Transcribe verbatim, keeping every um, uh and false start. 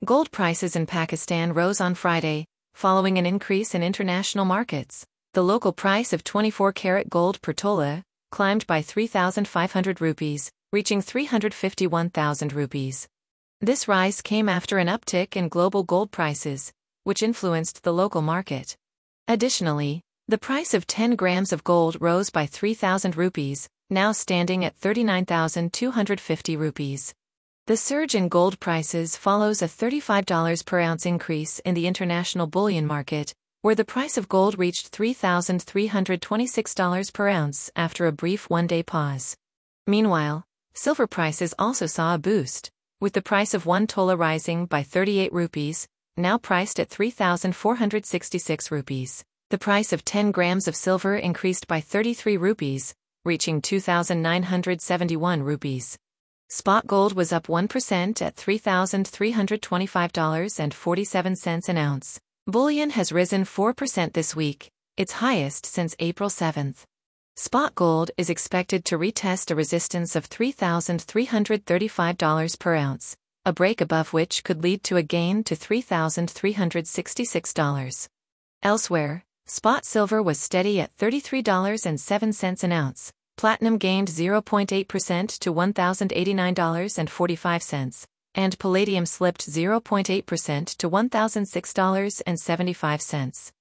Gold prices in Pakistan rose on Friday, following an increase in international markets. The local price of twenty-four karat gold per tola climbed by three thousand five hundred rupees, reaching three hundred fifty-one thousand rupees. This rise came after an uptick in global gold prices, which influenced the local market. Additionally, the price of ten grams of gold rose by three thousand rupees, now standing at thirty-nine thousand two hundred fifty rupees. The surge in gold prices follows a thirty-five dollars per ounce increase in the international bullion market, where the price of gold reached three thousand three hundred twenty-six dollars per ounce after a brief one-day pause. Meanwhile, silver prices also saw a boost, with the price of one tola rising by thirty-eight rupees, now priced at three thousand four hundred sixty-six rupees. The price of ten grams of silver increased by thirty-three rupees, reaching two thousand nine hundred seventy-one rupees. Spot gold was up one percent at three thousand three hundred twenty-five dollars and forty-seven cents an ounce. Bullion has risen four percent this week, its highest since April seventh. Spot gold is expected to retest a resistance of three thousand three hundred thirty-five dollars per ounce, a break above which could lead to a gain to three thousand three hundred sixty-six dollars. Elsewhere, spot silver was steady at thirty-three dollars and seven cents an ounce. Platinum gained zero point eight percent to one thousand eighty-nine dollars and forty-five cents, and palladium slipped zero point eight percent to one thousand six dollars and seventy-five cents.